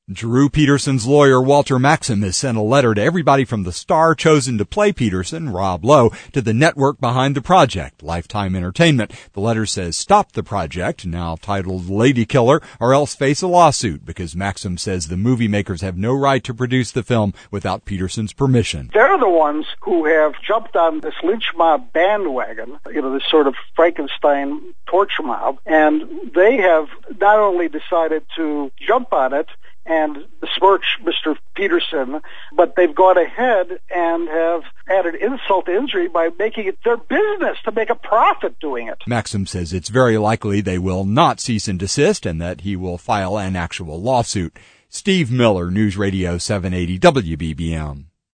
Drew Peterson's lawyer, Walter Maxim, has sent a letter to everybody from the star chosen to play Peterson, Rob Lowe, to the network behind the project, Lifetime Entertainment. The letter says stop the project, now titled Lady Killer, or else face a lawsuit, because Maxim says the movie makers have no right to produce the film without Peterson's permission. They're the ones who have jumped on this lynch mob bandwagon, this sort of Frankenstein torture mob, and they have not only decided to jump on it and besmirch Mr. Peterson, but they've gone ahead and have added insult to injury by making it their business to make a profit doing it. Maxim says it's very likely they will not cease and desist and that he will file an actual lawsuit. Steve Miller, News Radio 780 WBBM.